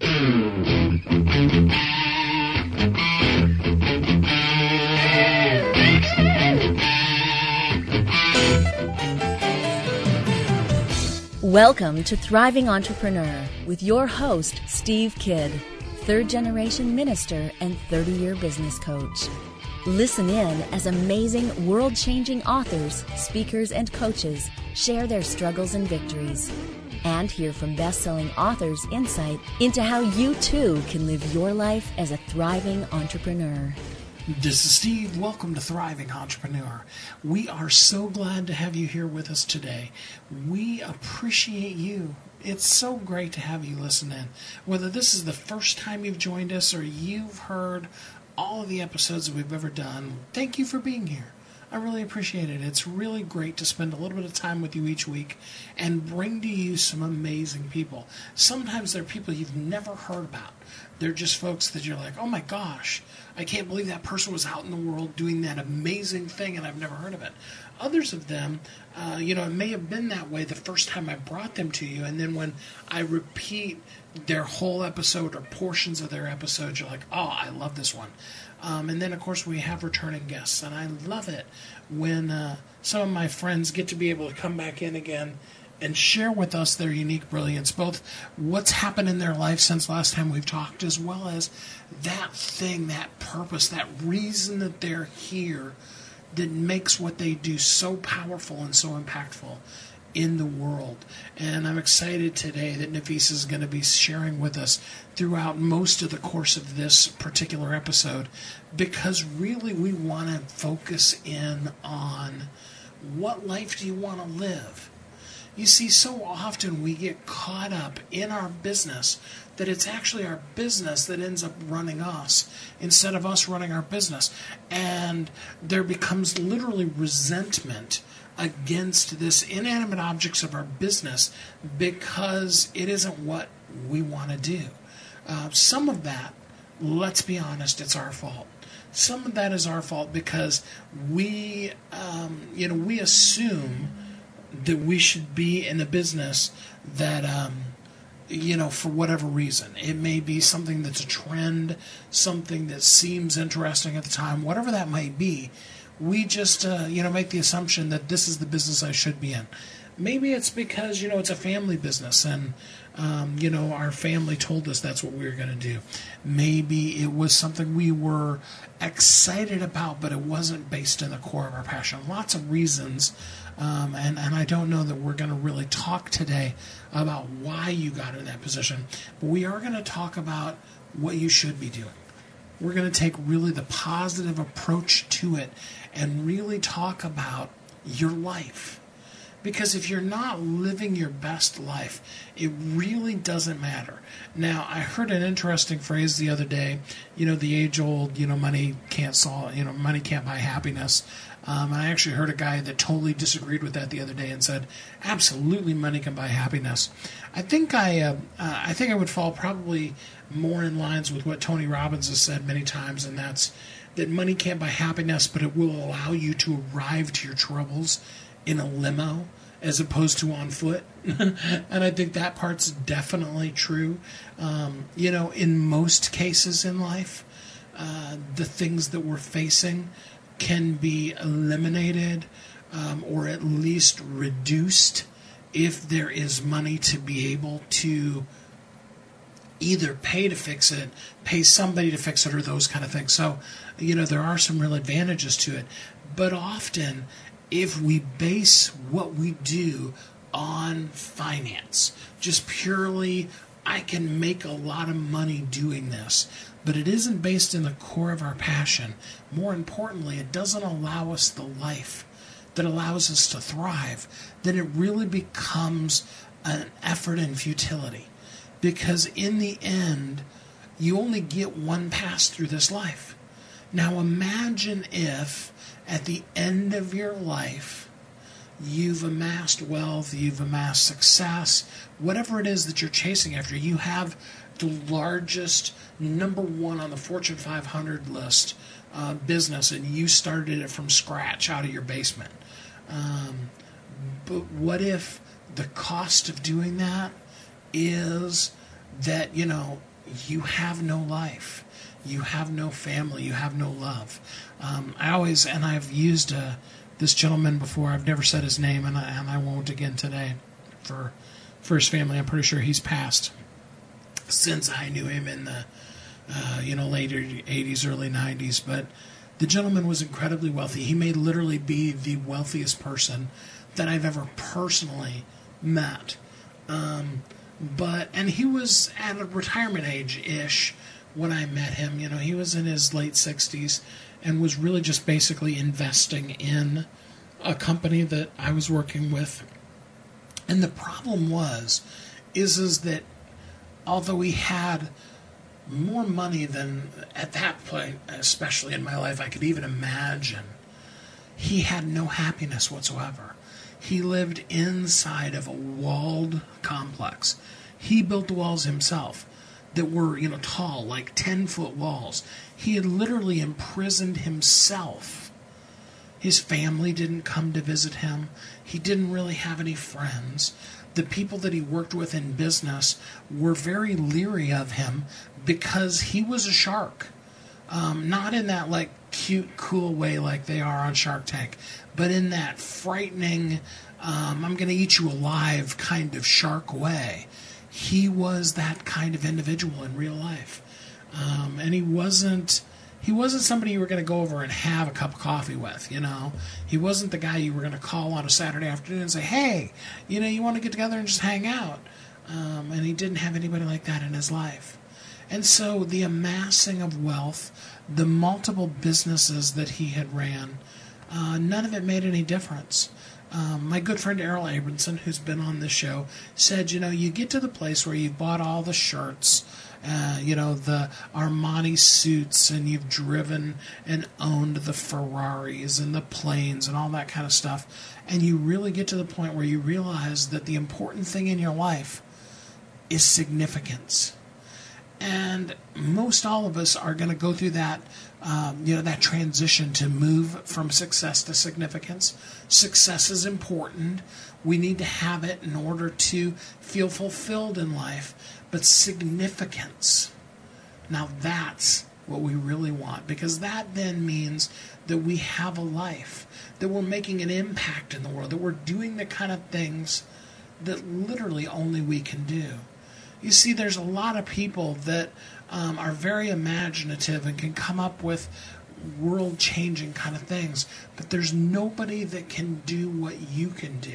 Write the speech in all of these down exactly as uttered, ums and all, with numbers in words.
Welcome to Thriving Entrepreneur with your host, Steve Kidd, third-generation minister and thirty-year business coach. Listen in as amazing, world-changing authors, speakers, and coaches share their struggles and victories. And hear from best-selling authors' insight into how you, too, can live your life as a thriving entrepreneur. This is Steve. Welcome to Thriving Entrepreneur. We are so glad to have you here with us today. We appreciate you. It's so great to have you listen in. Whether this is the first time you've joined us or you've heard all of the episodes that we've ever done, thank you for being here. I really appreciate it. It's really great to spend a little bit of time with you each week and bring to you some amazing people. Sometimes they're people you've never heard about. They're just folks that you're like, oh my gosh, I can't believe that person was out in the world doing that amazing thing and I've never heard of it. Others of them, uh, you know, it may have been that way the first time I brought them to you, and then when I repeat their whole episode or portions of their episode, you're like, oh, I love this one. Um, and then, of course, we have returning guests, and I love it when uh, some of my friends get to be able to come back in again and share with us their unique brilliance, both what's happened in their life since last time we've talked, as well as that thing, that purpose, that reason that they're here that makes what they do so powerful and so impactful in the world. And I'm excited today that Nafisa is going to be sharing with us throughout most of the course of this particular episode, because really we want to focus in on what life do you want to live. You see, so often we get caught up in our business that it's actually our business that ends up running us instead of us running our business. And there becomes literally resentment against this inanimate objects of our business because it isn't what we want to do. Uh, some of that, let's be honest, it's our fault. Some of that is our fault because we, um, you know, we assume that we should be in a business that, um, you know, for whatever reason. It may be something that's a trend, something that seems interesting at the time, whatever that might be. We just, uh, you know, make the assumption that this is the business I should be in. Maybe it's because, you know, it's a family business and, um, you know, our family told us that's what we were going to do. Maybe it was something we were excited about, but it wasn't based in the core of our passion. Lots of reasons, um, and, and I don't know that we're going to really talk today about why you got in that position, but we are going to talk about what you should be doing. We're going to take really the positive approach to it and really talk about your life. Because if you're not living your best life, it really doesn't matter. Now, I heard an interesting phrase the other day, you know, the age-old, you know, money can't solve, you know, money can't buy happiness. Um, and I actually heard a guy that totally disagreed with that the other day and said, absolutely, money can buy happiness. I think I, uh, uh, I think I would fall probably more in lines with what Tony Robbins has said many times, and that's that money can't buy happiness, but it will allow you to arrive to your troubles in a limo as opposed to on foot. And I think that part's definitely true. Um, you know, in most cases in life, uh, the things that we're facing can be eliminated um, or at least reduced if there is money to be able to either pay to fix it, pay somebody to fix it, or those kind of things. So, you know, there are some real advantages to it. But often, if we base what we do on finance, just purely, I can make a lot of money doing this, but it isn't based in the core of our passion. More importantly, it doesn't allow us the life that allows us to thrive, then it really becomes an effort in futility. Because in the end, you only get one pass through this life. Now imagine if at the end of your life, you've amassed wealth, you've amassed success, whatever it is that you're chasing after. You have the largest, number one on the Fortune five hundred list uh, business, and you started it from scratch out of your basement. Um, but what if the cost of doing that is that, you know, you have no life. You have no family. You have no love. Um, I always, and I've used uh, this gentleman before. I've never said his name, and I, and I won't again today for, for his family. I'm pretty sure he's passed since I knew him in the uh, you know later eighties, early nineties. But the gentleman was incredibly wealthy. He may literally be the wealthiest person that I've ever personally met. Um, but and he was at a retirement age-ish when I met him. You know, he was in his late sixties and was really just basically investing in a company that I was working with. And the problem was, is, is that although he had more money than, at that point, especially in my life, I could even imagine, he had no happiness whatsoever. He lived inside of a walled complex. He built the walls himself that were, you know, tall, like ten-foot walls. He had literally imprisoned himself. His family didn't come to visit him. He didn't really have any friends. The people that he worked with in business were very leery of him because he was a shark. Um, not in that, like, cute, cool way like they are on Shark Tank, but in that frightening, um, I'm going to eat you alive kind of shark way. He was that kind of individual in real life. Um, and he wasn't he wasn't somebody you were going to go over and have a cup of coffee with, you know. He wasn't the guy you were going to call on a Saturday afternoon and say, hey, you know, you want to get together and just hang out. Um, and he didn't have anybody like that in his life. And so the amassing of wealth, the multiple businesses that he had ran, uh, none of it made any difference. Um, my good friend Errol Abramson, who's been on this show, said, you know, you get to the place where you've bought all the shirts, uh, you know, the Armani suits, and you've driven and owned the Ferraris and the planes and all that kind of stuff, and you really get to the point where you realize that the important thing in your life is significance. And most all of us are going to go through that, um, you know, that transition to move from success to significance. Success is important. We need to have it in order to feel fulfilled in life. But significance, now that's what we really want, because that then means that we have a life, that we're making an impact in the world, that we're doing the kind of things that literally only we can do. You see, there's a lot of people that um, are very imaginative and can come up with world-changing kind of things, but there's nobody that can do what you can do.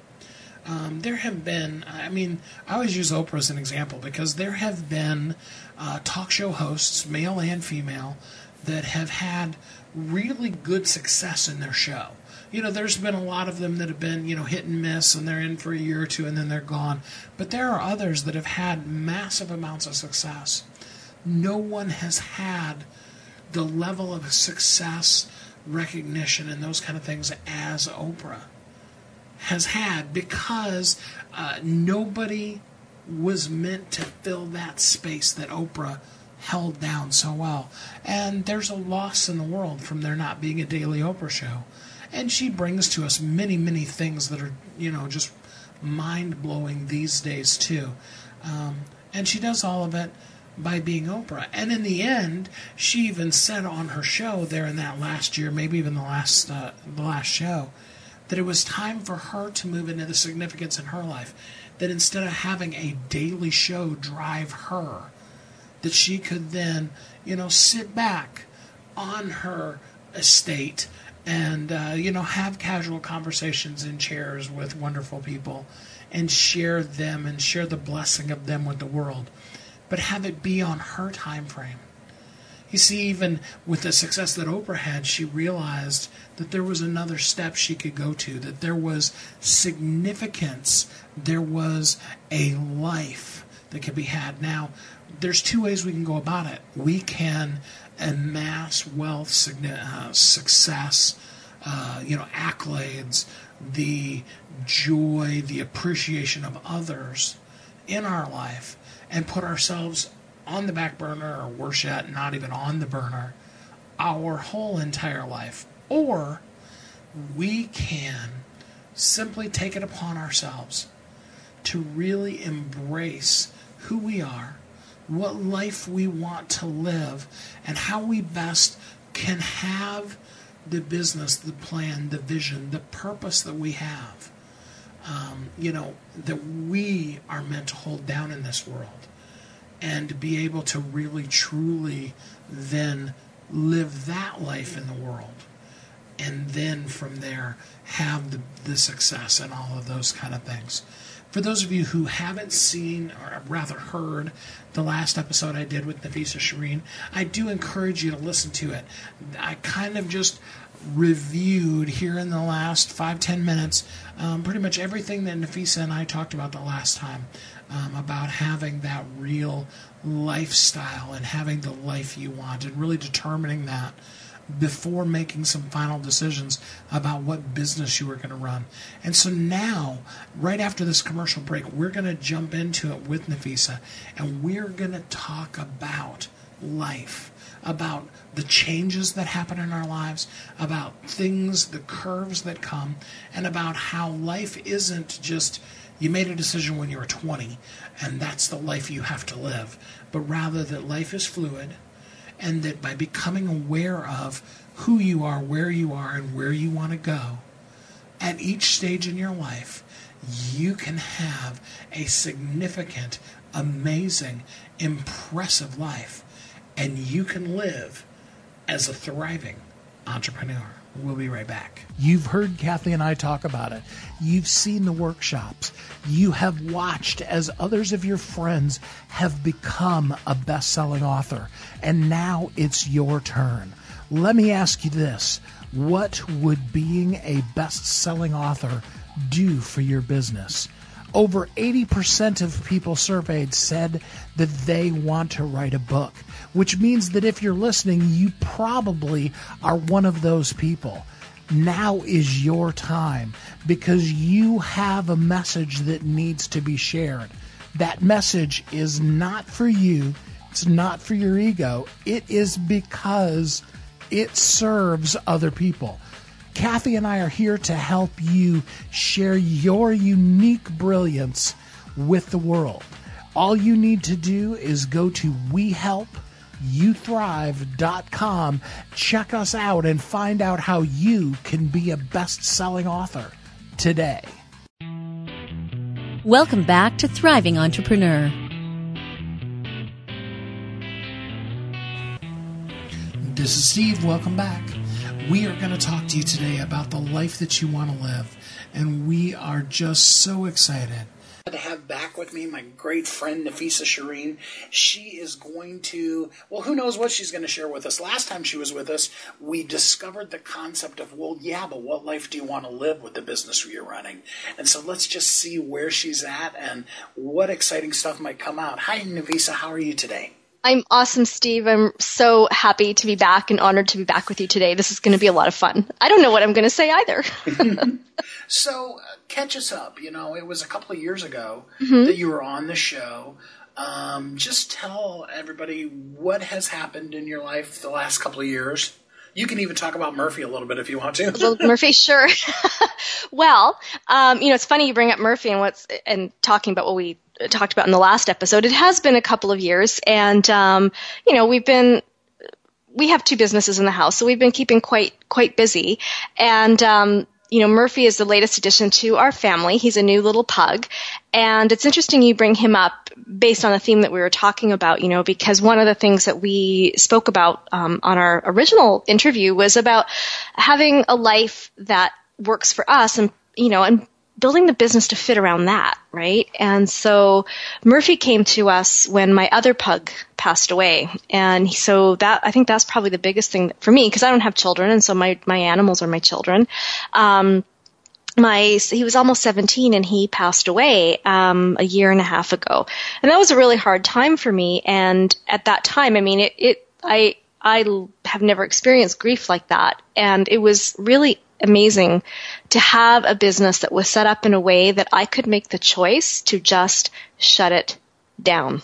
Um, there have been, I mean, I always use Oprah as an example because there have been uh, talk show hosts, male and female, that have had really good success in their show. You know, there's been a lot of them that have been, you know, hit and miss, and they're in for a year or two and then they're gone. But there are others that have had massive amounts of success. No one has had the level of success, recognition, and those kind of things as Oprah has had, because uh, nobody was meant to fill that space that Oprah held down so well. And there's a loss in the world from there not being a daily Oprah show. And she brings to us many, many things that are, you know, just mind-blowing these days, too. Um, and she does all of it by being Oprah. And in the end, she even said on her show there in that last year, maybe even the last uh, the last show, that it was time for her to move into the significance in her life. That instead of having a daily show drive her, that she could then, you know, sit back on her estate and, uh, you know, have casual conversations in chairs with wonderful people and share them and share the blessing of them with the world. But have it be on her time frame. You see, even with the success that Oprah had, she realized that there was another step she could go to, that there was significance, there was a life that could be had. Now, there's two ways we can go about it. We can amass wealth, uh, success, uh, you know, accolades, the joy, the appreciation of others in our life, and put ourselves on the back burner, or worse yet, not even on the burner, our whole entire life. Or we can simply take it upon ourselves to really embrace who we are, what life we want to live, and how we best can have the business, the plan, the vision, the purpose that we have, um, you know, that we are meant to hold down in this world, and to be able to really, truly then live that life in the world. And then from there, have the, the success and all of those kind of things. For those of you who haven't seen, or rather heard, the last episode I did with Nafisa Shireen, I do encourage you to listen to it. I kind of just reviewed here in the last five, ten minutes um, pretty much everything that Nafisa and I talked about the last time, um, about having that real lifestyle and having the life you want, and really determining that before making some final decisions about what business you were going to run. And so now, right after this commercial break, we're going to jump into it with Nafisa, and we're going to talk about life, about the changes that happen in our lives, about things, the curves that come, and about how life isn't just you made a decision when you were twenty, and that's the life you have to live, but rather that life is fluid, and that by becoming aware of who you are, where you are, and where you want to go, at each stage in your life, you can have a significant, amazing, impressive life, and you can live as a thriving entrepreneur. We'll be right back. You've heard Kathy and I talk about it. You've seen the workshops. You have watched as others of your friends have become a best-selling author. And now it's your turn. Let me ask you this. What would being a best-selling author do for your business? Over eighty percent of people surveyed said that they want to write a book, which means that if you're listening, you probably are one of those people. Now is your time, because you have a message that needs to be shared. That message is not for you. It's not for your ego. It is because it serves other people. Kathy and I are here to help you share your unique brilliance with the world. All you need to do is go to we help you thrive dot com, check us out, and find out how you can be a best-selling author today. Welcome back to Thriving Entrepreneur. This is Steve. Welcome back. We are going to talk to you today about the life that you want to live, and we are just so excited to have back with me my great friend Nafisa Shireen. She is going to, well, who knows what she's going to share with us. Last time she was with us, we discovered the concept of, well, yeah, but what life do you want to live with the business you're running? And so let's just see where she's at and what exciting stuff might come out. Hi, Nafisa. How are you today? I'm awesome, Steve. I'm so happy to be back and honored to be back with you today. This is going to be a lot of fun. I don't know what I'm going to say either. So, uh, catch us up. You know, it was a couple of years ago mm-hmm. that you were on the show. Um, just tell everybody what has happened in your life the last couple of years. You can even talk about Murphy a little bit if you want to. Well, Murphy, sure. Well, um, you know, it's funny you bring up Murphy and what's and talking about what we talked about in the last episode. It has been a couple of years, and um, you know, we've been we have two businesses in the house, so we've been keeping quite quite busy. And um, you know, Murphy is the latest addition to our family. He's a new little pug, and it's interesting you bring him up based on a theme that we were talking about. You know, because one of the things that we spoke about um, on our original interview was about having a life that works for us, and you know, and building the business to fit around that, right? And so Murphy came to us when my other pug passed away. And so that, I think that's probably the biggest thing for me, because I don't have children, and so my, my animals are my children. Um, my, he was almost seventeen and he passed away, um, a year and a half ago. And that was a really hard time for me. And at that time, I mean, it, it, I, I have never experienced grief like that. And it was really amazing to have a business that was set up in a way that I could make the choice to just shut it down.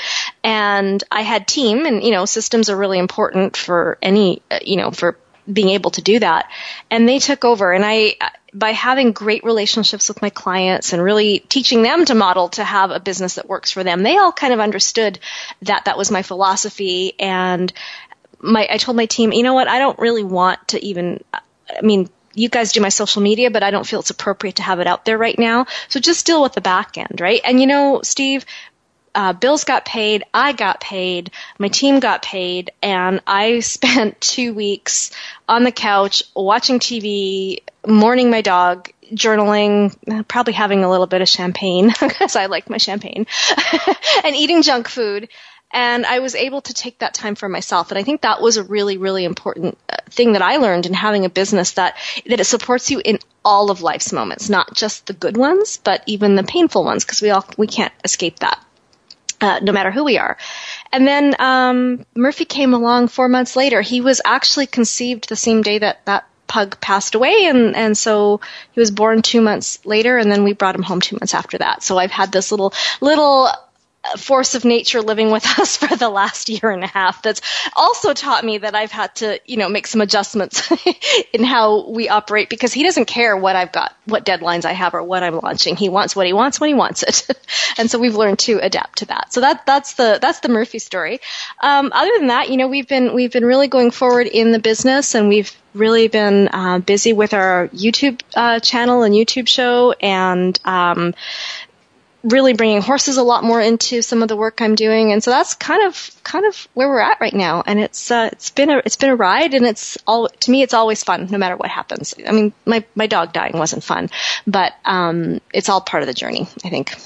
And I had team, and, you know, systems are really important for any, uh, you know, for being able to do that. And they took over. And I, by having great relationships with my clients and really teaching them to model to have a business that works for them, they all kind of understood that that was my philosophy. And my, I told my team, you know what, I don't really want to even, I mean, you guys do my social media, but I don't feel it's appropriate to have it out there right now. So just deal with the back end, right? And you know, Steve, uh, bills got paid, I got paid, my team got paid, and I spent two weeks on the couch watching T V, mourning my dog, journaling, probably having a little bit of champagne because I like my champagne, and eating junk food. And I was able to take that time for myself. And I think that was a really, really important thing that I learned in having a business, that, that it supports you in all of life's moments, not just the good ones, but even the painful ones, because we all, we can't escape that, uh, no matter who we are. And then, um, Murphy came along four months later. He was actually conceived the same day that that pug passed away. And, and so he was born two months later, and then we brought him home two months after that. So I've had this little, little, force of nature living with us for the last year and a half that's also taught me that I've had to, you know, make some adjustments in how we operate, because he doesn't care what I've got, what deadlines I have or what I'm launching. He wants what he wants when he wants it. And so we've learned to adapt to that. So that, that's the, that's the Murphy story. Um, other than that, you know, we've been, we've been really going forward in the business, and we've really been uh, busy with our YouTube uh, channel and YouTube show, and, um, really bringing horses a lot more into some of the work I'm doing. And so that's kind of, kind of where we're at right now. And it's, uh, it's been a, it's been a ride, and it's all, to me, it's always fun no matter what happens. I mean, my, my dog dying wasn't fun, but, um, it's all part of the journey, I think.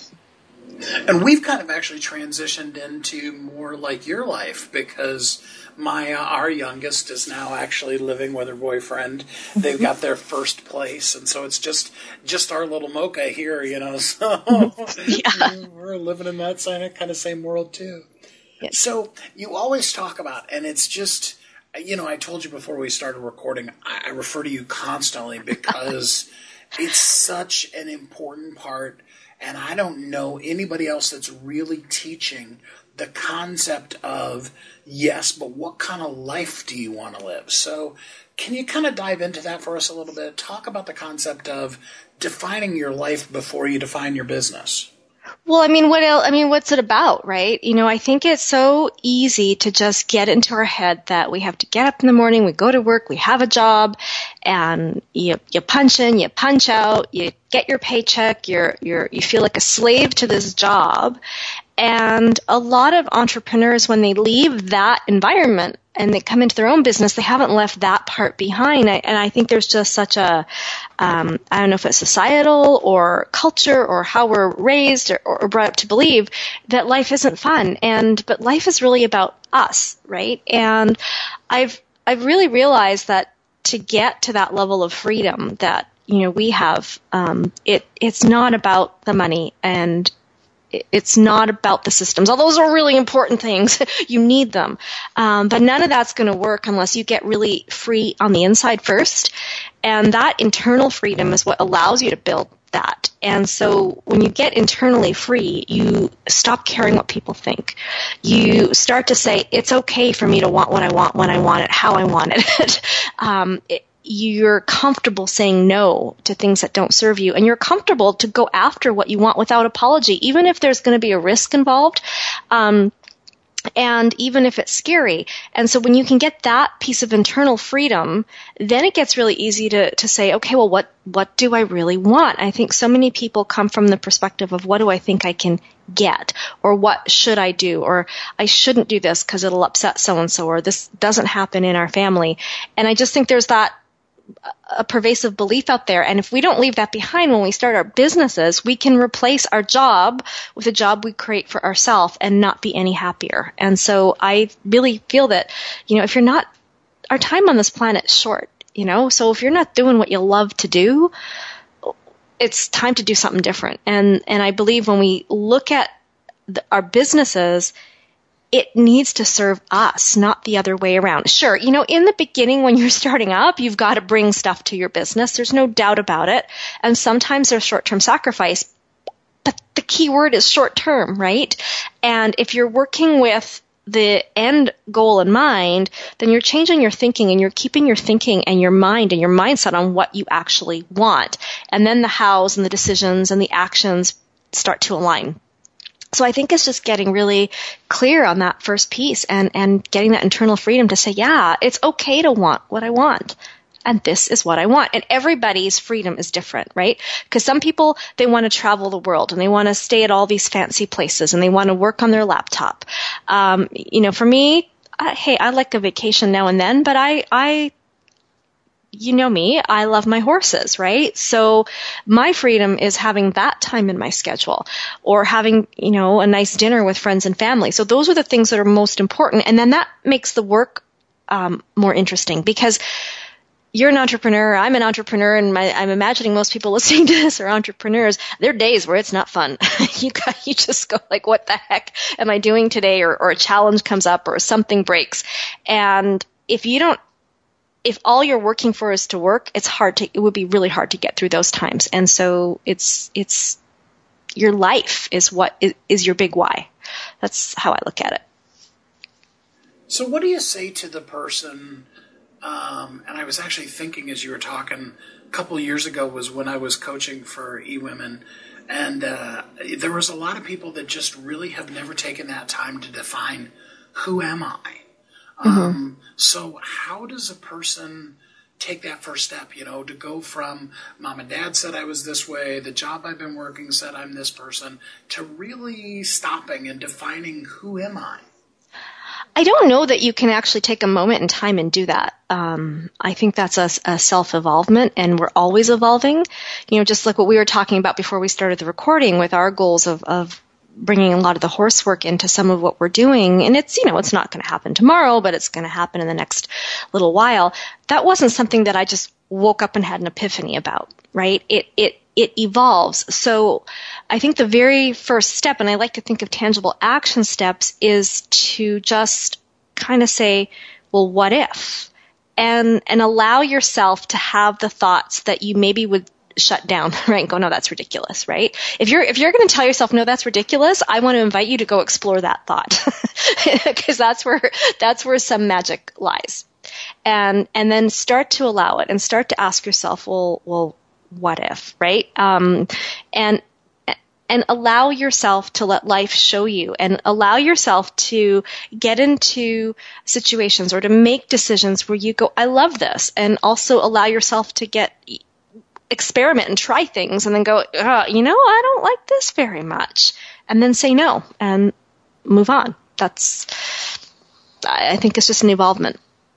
And we've kind of actually transitioned into more like your life, because my uh, our youngest is now actually living with her boyfriend. They've got their first place, and so it's just just our little Mocha here, you know. So yeah. We're living in that same, kind of same world too. Yes. So you always talk about, and it's just, you know, I told you before we started recording, I, I refer to you constantly because it's such an important part. And I don't know anybody else that's really teaching the concept of, yes, but what kind of life do you want to live? So can you kind of dive into that for us a little bit? Talk about the concept of defining your life before you define your business. Well, I mean, what else, I mean, what's it about, right? You know, I think it's so easy to just get into our head that we have to get up in the morning, we go to work, we have a job, and you you punch in, you punch out, you get your paycheck, you're you're you feel like a slave to this job. And a lot of entrepreneurs, when they leave that environment and they come into their own business, they haven't left that part behind. I, and I think there's just such a, um, I don't know if it's societal or culture or how we're raised or, or brought up to believe that life isn't fun. And, but life is really about us, right? And I've, I've really realized that to get to that level of freedom that, you know, we have, um, it, it's not about the money, and it's not about the systems. All those are really important things. You need them. Um, but none of that's going to work unless you get really free on the inside first. And that internal freedom is what allows you to build that. And so when you get internally free, you stop caring what people think. You start to say, it's okay for me to want what I want, when I want it, how I want it. um, it You're comfortable saying no to things that don't serve you, and you're comfortable to go after what you want without apology, even if there's going to be a risk involved, um, and even if it's scary. And so when you can get that piece of internal freedom, then it gets really easy to, to say, okay, well, what, what do I really want? I think so many people come from the perspective of, what do I think I can get, or what should I do, or I shouldn't do this because it'll upset so-and-so, or this doesn't happen in our family. And I just think there's that a pervasive belief out there. And if we don't leave that behind when we start our businesses, we can replace our job with a job we create for ourselves and not be any happier. And so I really feel that, you know, if you're not, our time on this planet is short, you know, so if you're not doing what you love to do, it's time to do something different. And, and I believe when we look at the, our businesses, it needs to serve us, not the other way around. Sure, you know, in the beginning when you're starting up, you've got to bring stuff to your business. There's no doubt about it. And sometimes there's short-term sacrifice. But the key word is short-term, right? And if you're working with the end goal in mind, then you're changing your thinking and you're keeping your thinking and your mind and your mindset on what you actually want. And then the hows and the decisions and the actions start to align. So I think it's just getting really clear on that first piece and, and getting that internal freedom to say, yeah, it's okay to want what I want. And this is what I want. And everybody's freedom is different, right? Because some people, they want to travel the world and they want to stay at all these fancy places and they want to work on their laptop. Um, you know, for me, I, hey, I like a vacation now and then, but I, I, you know me, I love my horses, right? So my freedom is having that time in my schedule or having, you know, a nice dinner with friends and family. So those are the things that are most important. And then that makes the work um, more interesting because you're an entrepreneur, I'm an entrepreneur, and my, I'm imagining most people listening to this are entrepreneurs. There are days where it's not fun. you got, you just go like, what the heck am I doing today? Or, or a challenge comes up or something breaks. And if you don't, if all you're working for is to work, it's hard to, it would be really hard to get through those times. And so it's, it's, your life is what is, is your big why. That's how I look at it. So what do you say to the person, Um, and I was actually thinking as you were talking, a couple of years ago was when I was coaching for eWomen, and uh, there was a lot of people that just really have never taken that time to define, who am I? Mm-hmm. Um, so how does a person take that first step, you know, to go from mom and dad said I was this way, the job I've been working said I'm this person, to really stopping and defining, who am I? I don't know that you can actually take a moment in time and do that. Um, I think that's a, a self-evolvement, and we're always evolving. You know, just like what we were talking about before we started the recording with our goals of, of bringing a lot of the horse work into some of what we're doing. And it's, you know, it's not going to happen tomorrow, but it's going to happen in the next little while. That wasn't something that I just woke up and had an epiphany about, right? It, it, it evolves. So I think the very first step, and I like to think of tangible action steps, is to just kind of say, well, what if? And, and allow yourself to have the thoughts that you maybe would shut down, right? And go, no, that's ridiculous, right? If you're, if you're going to tell yourself, no, that's ridiculous, I want to invite you to go explore that thought. Because that's where, that's where some magic lies. And, and then start to allow it and start to ask yourself, well, well, what if, right? Um, and, and allow yourself to let life show you, and allow yourself to get into situations or to make decisions where you go, I love this. And also allow yourself to get, experiment and try things and then go, uh, you know, I don't like this very much. And then say no and move on. That's, I think it's just an evolvement.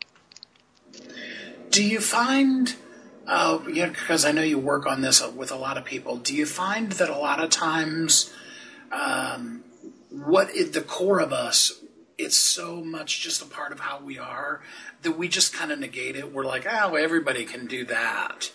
Do you find, uh, yeah, because I know you work on this with a lot of people, do you find that a lot of times um, what is the core of us, it's so much just a part of how we are that we just kind of negate it? We're like, oh, everybody can do that.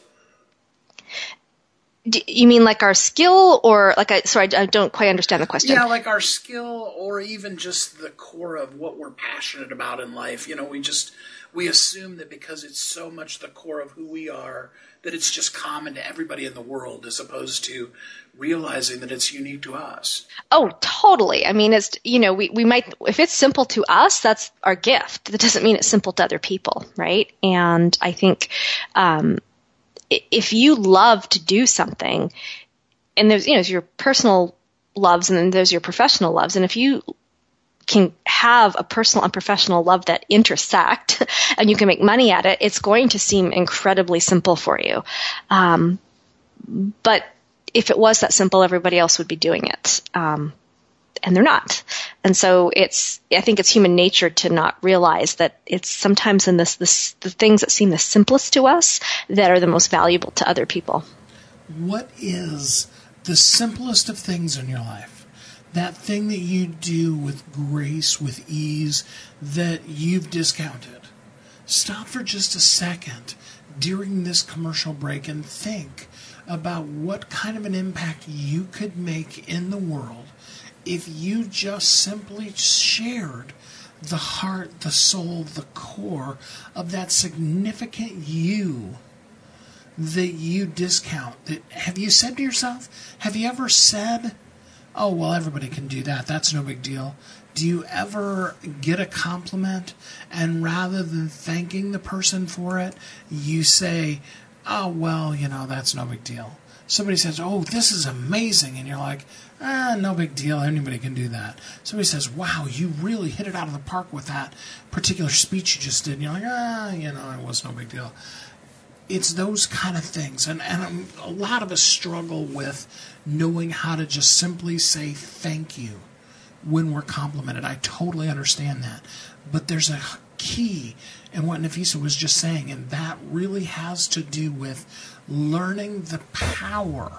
Do you mean like our skill, or like I, sorry, I don't quite understand the question. Yeah, like our skill, or even just the core of what we're passionate about in life. You know, we just, we assume that because it's so much the core of who we are, that it's just common to everybody in the world, as opposed to realizing that it's unique to us. Oh, totally. I mean, it's, you know, we, we might, if it's simple to us, that's our gift. That doesn't mean it's simple to other people, right? And I think, um, if you love to do something, and there's, you know, there's your personal loves and then there's your professional loves, and if you can have a personal and professional love that intersect and you can make money at it, it's going to seem incredibly simple for you. Um, but if it was that simple, everybody else would be doing it. Um, and they're not. And so it's, I think it's human nature to not realize that it's sometimes in this, this, the things that seem the simplest to us that are the most valuable to other people. What is the simplest of things in your life? That thing that you do with grace, with ease, that you've discounted. Stop for just a second during this commercial break and think about what kind of an impact you could make in the world if you just simply shared the heart, the soul, the core of that significant you that you discount. That, have you said to yourself, have you ever said, oh, well, everybody can do that, that's no big deal? Do you ever get a compliment and rather than thanking the person for it, you say, oh, well, you know, that's no big deal. Somebody says, oh, this is amazing. And you're like, ah, no big deal. Anybody can do that. Somebody says, wow, you really hit it out of the park with that particular speech you just did. And you're like, ah, you know, it was no big deal. It's those kind of things. And, and a lot of us struggle with knowing how to just simply say thank you when we're complimented. I totally understand that. But there's a key in what Nafisa was just saying, and that really has to do with learning the power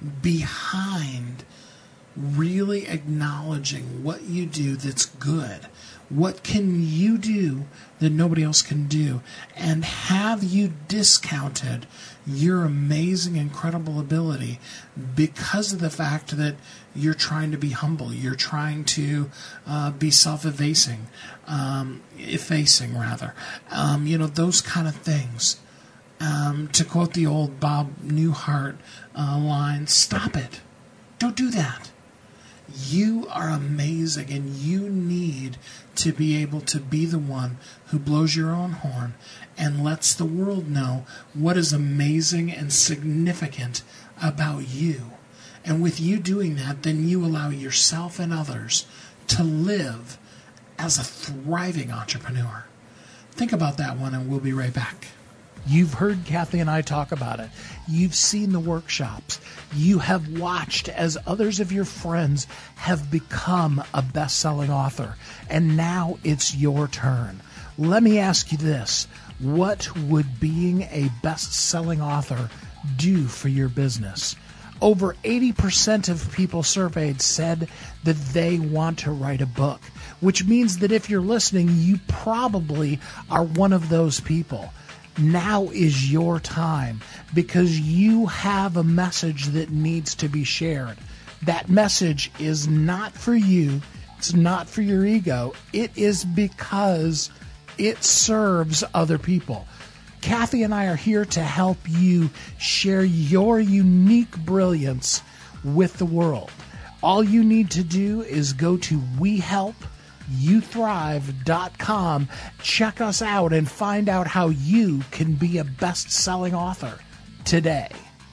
behind really acknowledging what you do that's good. What can you do that nobody else can do? And have you discounted your amazing, incredible ability because of the fact that you're trying to be humble, you're trying to uh, be self-effacing, um, effacing rather, um, you know, those kind of things. Um, to quote the old Bob Newhart uh, line, stop it. Don't do that. You are amazing, and you need to be able to be the one who blows your own horn and lets the world know what is amazing and significant about you. And with you doing that, then you allow yourself and others to live as a thriving entrepreneur. Think about that one, and we'll be right back. You've heard Kathy and I talk about it. You've seen the workshops. You have watched as others of your friends have become a best-selling author. And now it's your turn. Let me ask you this. What would being a best-selling author do for your business? Over eighty percent of people surveyed said that they want to write a book, which means that if you're listening, you probably are one of those people. Now is your time because you have a message that needs to be shared. That message is not for you. It's not for your ego. It is because it serves other people. Kathy and I are here to help you share your unique brilliance with the world. All you need to do is go to we help you thrive dot com, check us out, and find out how you can be a best-selling author today.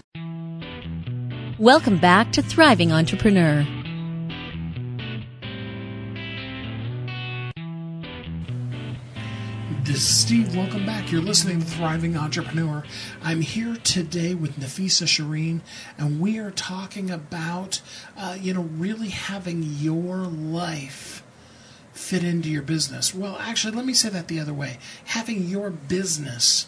Welcome back to Thriving Entrepreneur. This is Steve. Welcome back. You're listening to Thriving Entrepreneur. I'm here today with Nafisa Shireen, and we are talking about, uh, you know, really having your life fit into your business. Well, actually, let me say that the other way. Having your business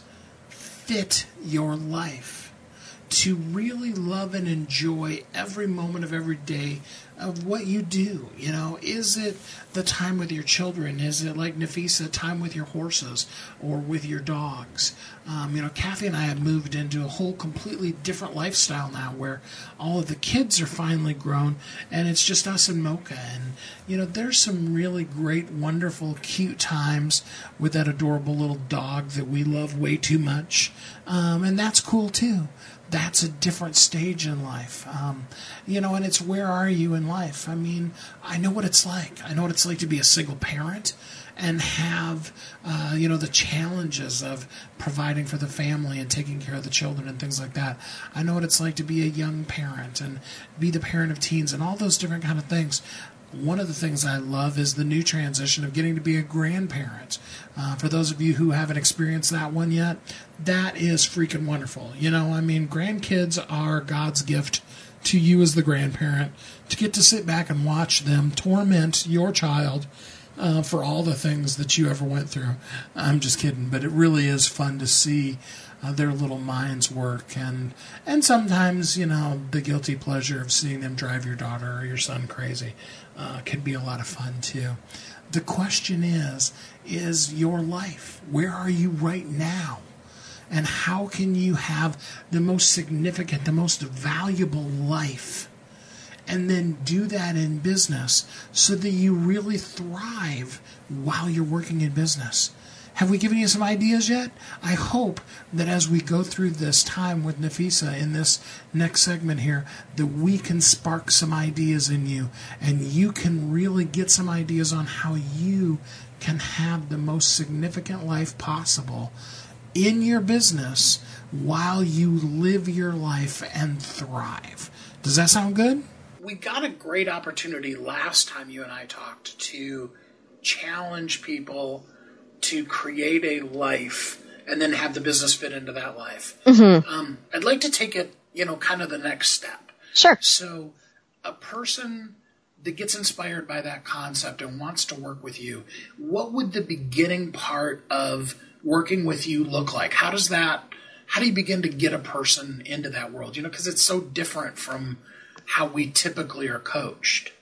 fit your life. To really love and enjoy every moment of every day of what you do. You know, is it the time with your children? Is it like Nafisa, time with your horses or with your dogs? Um, you know, Kathy and I have moved into a whole completely different lifestyle now where all of the kids are finally grown and it's just us and Mocha. And, you know, there's some really great, wonderful, cute times with that adorable little dog that we love way too much. Um, and that's cool too. That's a different stage in life. Um, you know, and it's where are you in life? I mean, I know what it's like. I know what it's like to be a single parent and have, uh, you know, the challenges of providing for the family and taking care of the children and things like that. I know what it's like to be a young parent and be the parent of teens and all those different kind of things. One of the things I love is the new transition of getting to be a grandparent. Uh, for those of you who haven't experienced that one yet, that is freaking wonderful. You know, I mean, grandkids are God's gift to you as the grandparent to get to sit back and watch them torment your child uh, for all the things that you ever went through. I'm just kidding, but it really is fun to see Uh, their little minds work, and and sometimes, you know, the guilty pleasure of seeing them drive your daughter or your son crazy uh, can be a lot of fun too. The question is, is your life, where are you right now? And how can you have the most significant, the most valuable life? And then do that in business so that you really thrive while you're working in business. Have we given you some ideas yet? I hope that as we go through this time with Nafisa in this next segment here, that we can spark some ideas in you, and you can really get some ideas on how you can have the most significant life possible in your business while you live your life and thrive. Does that sound good? We got a great opportunity last time you and I talked to challenge people to create a life and then have the business fit into that life. Mm-hmm. Um, I'd like to take it, you know, kind of the next step. Sure. So a person that gets inspired by that concept and wants to work with you, what would the beginning part of working with you look like? How does that, how do you begin to get a person into that world? You know, because it's so different from how we typically are coached.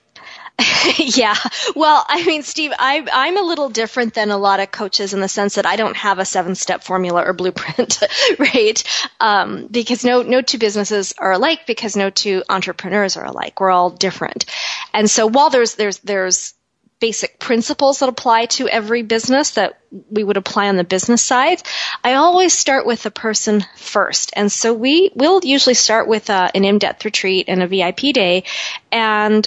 Yeah. Well, I mean, Steve, I, I'm a little different than a lot of coaches in the sense that I don't have a seven-step formula or blueprint, right? Um, because no, no two businesses are alike, because no two entrepreneurs are alike. We're all different. And so while there's, there's, there's basic principles that apply to every business that we would apply on the business side, I always start with the person first. And so we will usually start with uh, an in-depth retreat and a V I P day. And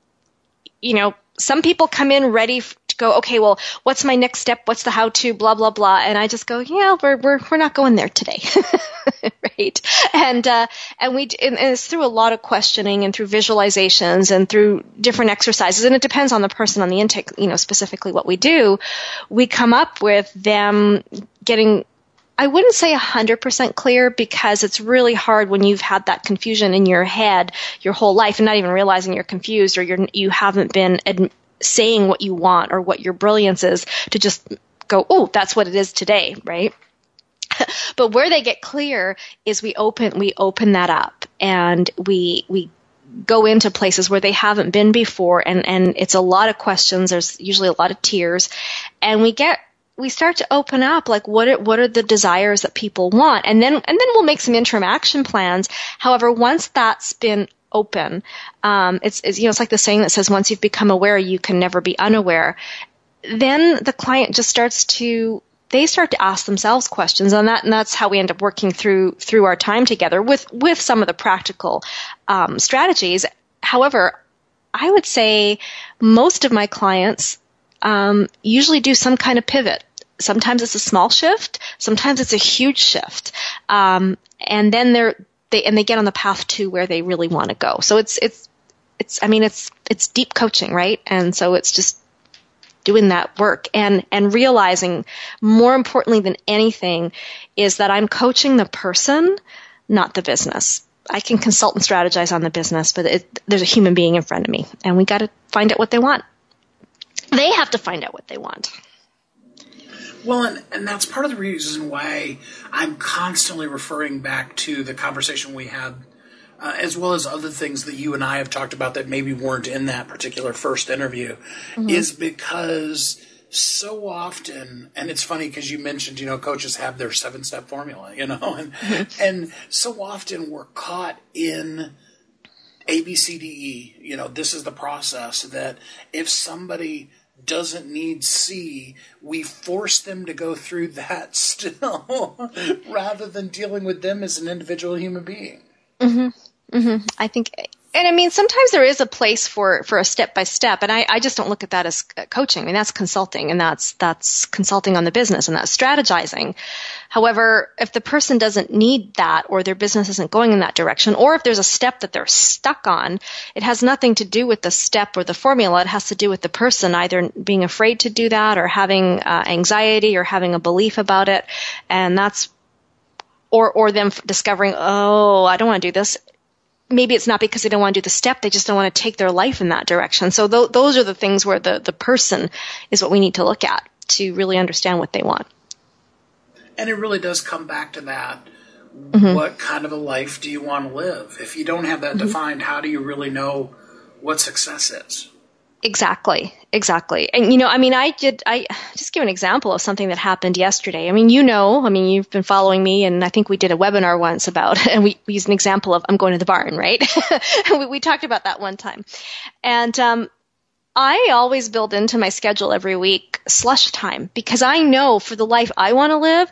you know, some people come in ready to go, okay, well, what's my next step? What's the how-to? Blah, blah, blah. And I just go, yeah, we're we're we're not going there today, right? And uh, and we and it's through a lot of questioning and through visualizations and through different exercises, and it depends on the person on the intake. You know, specifically what we do, we come up with them getting, I wouldn't say one hundred percent clear, because it's really hard when you've had that confusion in your head your whole life and not even realizing you're confused, or you're, you haven't been ad- saying what you want or what your brilliance is, to just go, oh, that's what it is today, right? But where they get clear is we open we open that up, and we we go into places where they haven't been before, and, and it's a lot of questions. There's usually a lot of tears, and we get we start to open up, like, what are, what are the desires that people want? And then, and then we'll make some interim action plans. However, once that's been open, um, it's, it's, you know, it's like the saying that says, once you've become aware, you can never be unaware. Then the client just starts to, they start to ask themselves questions on that. And that's how we end up working through, through our time together with, with some of the practical, um, strategies. However, I would say most of my clients, Um, usually do some kind of pivot. Sometimes it's a small shift. Sometimes it's a huge shift. Um, and then they're, they, and they get on the path to where they really want to go. So it's, it's, it's, I mean, it's, it's deep coaching, right? And so it's just doing that work and, and realizing, more importantly than anything, is that I'm coaching the person, not the business. I can consult and strategize on the business, but it, there's a human being in front of me, and we got to find out what they want. They have to find out what they want. Well, and, and that's part of the reason why I'm constantly referring back to the conversation we had, uh, as well as other things that you and I have talked about that maybe weren't in that particular first interview, mm-hmm. is because so often, and it's funny because you mentioned, you know, coaches have their seven-step formula, you know, and, mm-hmm. and so often we're caught in A, B, C, D, E, you know, this is the process, that if somebody doesn't need C, we force them to go through that still, rather than dealing with them as an individual human being. Mm-hmm. Mm-hmm. I think, and I mean, sometimes there is a place for, for a step-by-step, and I, I just don't look at that as coaching. I mean, that's consulting, and that's, that's consulting on the business, and that's strategizing. However, if the person doesn't need that, or their business isn't going in that direction, or if there's a step that they're stuck on, it has nothing to do with the step or the formula. It has to do with the person either being afraid to do that, or having uh, anxiety, or having a belief about it. And that's, or, or them discovering, oh, I don't want to do this. Maybe it's not because they don't want to do the step. They just don't want to take their life in that direction. So th- those are the things where the, the person is what we need to look at to really understand what they want. And it really does come back to that. Mm-hmm. What kind of a life do you want to live? If you don't have that mm-hmm. defined, how do you really know what success is? Exactly. Exactly. And, you know, I mean, I did, I just give an example of something that happened yesterday. I mean, you know, I mean, you've been following me, and I think we did a webinar once about, and we, we used an example of, I'm going to the barn, right? we, we talked about that one time. And, um, I always build into my schedule every week slush time, because I know for the life I want to live,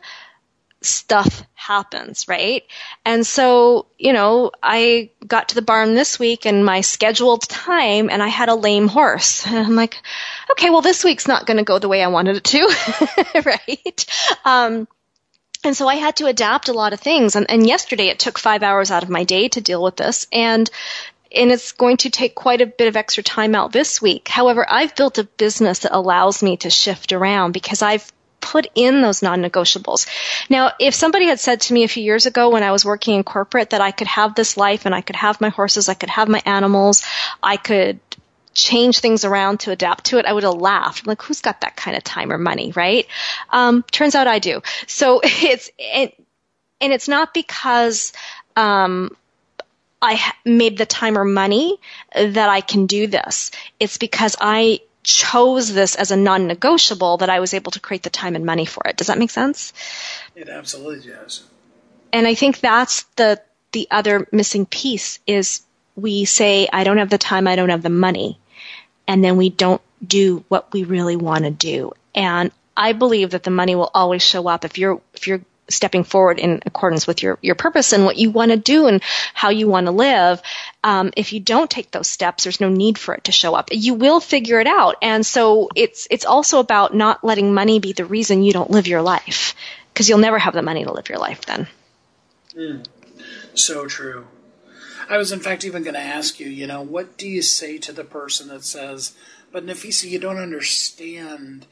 stuff happens, right? And so, you know, I got to the barn this week in my scheduled time, and I had a lame horse. And I'm like, okay, well, this week's not going to go the way I wanted it to, right? Um, and so I had to adapt a lot of things. And, and yesterday it took five hours out of my day to deal with this. And And it's going to take quite a bit of extra time out this week. However, I've built a business that allows me to shift around because I've put in those non-negotiables. Now, if somebody had said to me a few years ago when I was working in corporate that I could have this life and I could have my horses, I could have my animals, I could change things around to adapt to it, I would have laughed. I'm like, who's got that kind of time or money, right? Um, turns out I do. So it's, and, and it's not because, um, I made the time or money that I can do this. It's because I chose this as a non-negotiable that I was able to create the time and money for it. Does that make sense? It absolutely does. And I think that's the the other missing piece is we say, I don't have the time, I don't have the money. And then we don't do what we really want to do. And I believe that the money will always show up if you're if you're stepping forward in accordance with your, your purpose and what you want to do and how you want to live. Um, if you don't take those steps, there's no need for it to show up. You will figure it out. And so it's it's also about not letting money be the reason you don't live your life, because you'll never have the money to live your life then. Mm, so true. I was, in fact, even going to ask you, you know, what do you say to the person that says, but Nafisa, you don't understand,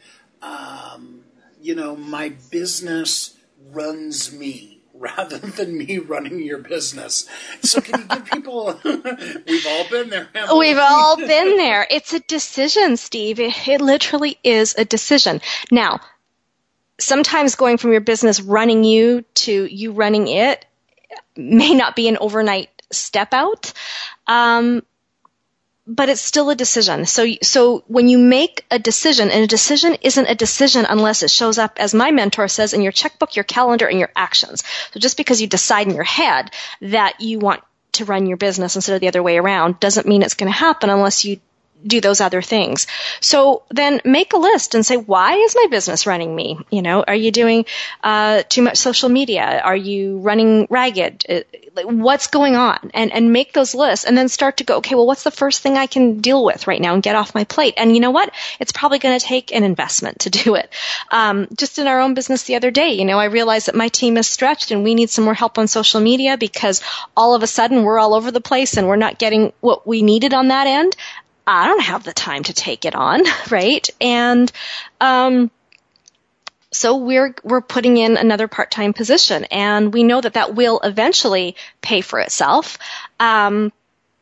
um, you know, my business runs me rather than me running your business. So can you give people, we've all been there. Haven't we? We've all been there. It's a decision, Steve. It, it literally is a decision. Now, sometimes going from your business running you to you running it may not be an overnight step out. Um, but it's still a decision. So, so when you make a decision, and a decision isn't a decision unless it shows up, as my mentor says, in your checkbook, your calendar, and your actions. So just because you decide in your head that you want to run your business instead of the other way around doesn't mean it's going to happen unless you do those other things. So then make a list and say, why is my business running me? You know, are you doing uh, too much social media? Are you running ragged? Uh, what's going on? And and make those lists and then start to go, okay, well, what's the first thing I can deal with right now and get off my plate? And you know what? It's probably going to take an investment to do it. Um, just in our own business the other day, you know, I realized that my team is stretched and we need some more help on social media because all of a sudden we're all over the place and we're not getting what we needed on that end. I don't have the time to take it on, right? And um, so we're we're putting in another part-time position, and we know that that will eventually pay for itself. Um,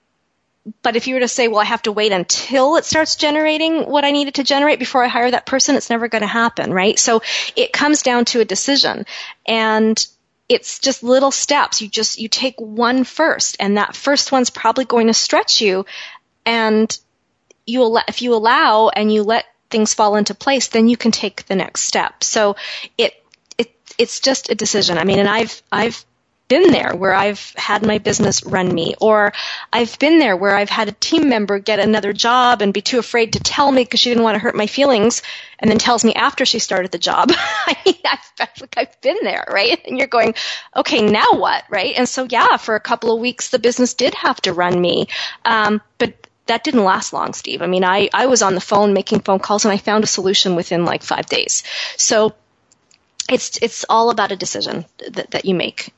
but if you were to say, well, I have to wait until it starts generating what I needed to generate before I hire that person, it's never going to happen, right? So it comes down to a decision, and it's just little steps. You just you take one first, and that first one's probably going to stretch you, and you al- if you allow and you let things fall into place, then you can take the next step. So it it it's just a decision. I mean, and I've I've been there where I've had my business run me, or I've been there where I've had a team member get another job and be too afraid to tell me because she didn't want to hurt my feelings, and then tells me after she started the job. I mean, I've, I've been there, right? And you're going, okay, now what, right? And so, yeah, for a couple of weeks, the business did have to run me, um, but that didn't last long, Steve. I mean, I, I was on the phone making phone calls, and I found a solution within like five days. So it's it's all about a decision that, that you make.